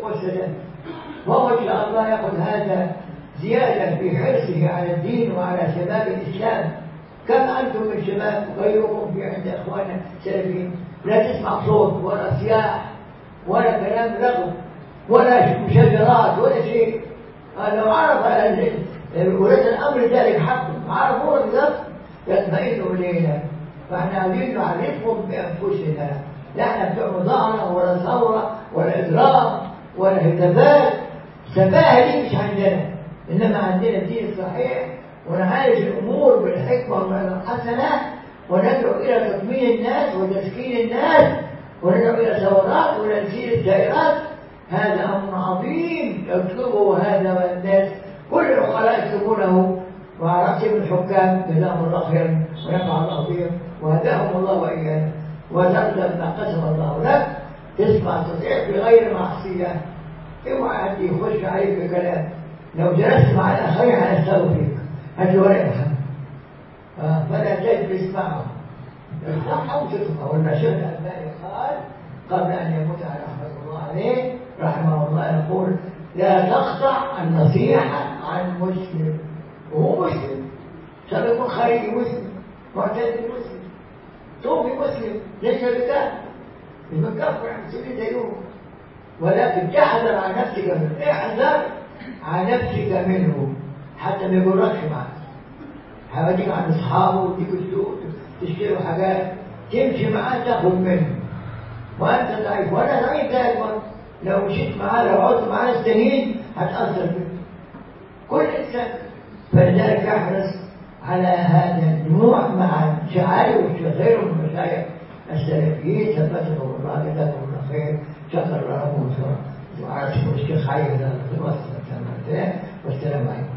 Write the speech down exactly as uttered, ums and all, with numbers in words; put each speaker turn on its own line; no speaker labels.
والسداد. وهو إن شاء الله يأخذ هذا زيادة في حرصه على الدين وعلى شباب الإسلام. كم أنتم من شباب غيركم في عند إخواننا السلفيين لا تسمع صوت ولا صياح ولا كلام لغو ولا مشاجرات ولا شيء. لو عرف ولاة الأمر ذلك حق عرفوا بالضبط يطمئنوا إلينا. فإحنا عايزين نعرفهم بأنفسنا، لا احنا بتوع مظاهرة ولا ثورة ولا إجرام ولا هتافات. سفاهة دي مش عندنا، إنما عندنا الدين الصحيح، ونعالج الأمور بالحكمة والموعظة الحسنة، وندعو إلى تطمين الناس وتسكين الناس، وندعو إلى ثورات وإلى تسيير الدائرات. هذا أمر عظيم يطلبه هذا والناس كل العقلاء يطلبونه، وعلى رأسهم الحكام جزاهم الله خيرا ونفع الله بهم وهداهم الله وإيانا. وتقدم ما قسم الله لك تسمع تطيع بغير معصية. اوعى حد يخش عليك بكلام. لو جلست مع الآخرين هيستغوا فيك هتورقها، فلا تجلس معهم يصلحهم تتقى. والمشيخ الألباني قال قبل أن يموت على رحمة الله عليه رحمه الله يقول لا تقطع النصيحة عن مسلم وهو مسلم، سبب خارجي مسلم معتدل مسلم صوفي مسلم ليس بكافر المكفر عن سبيل دينه، ولكن تحذر عن نفسك منه. احذر عن نفسك منه حتى ما يقولكش معك. هوديك عن اصحابه وديك السوق تشتروا حاجات تمشي معاه تاخذ منه وانت ضعيف وانا ضعيف دائما. لو مشيت معاه لو عدت معاه سنين هتأثر فيه كل انسان. فلذلك احرص على هذا النوع مع شعائر وغيره من المشايخ السلفيين ثبتهم الله جزاكم الله خير. شكر لكم وعلى الشيخ خير والسلام عليكم.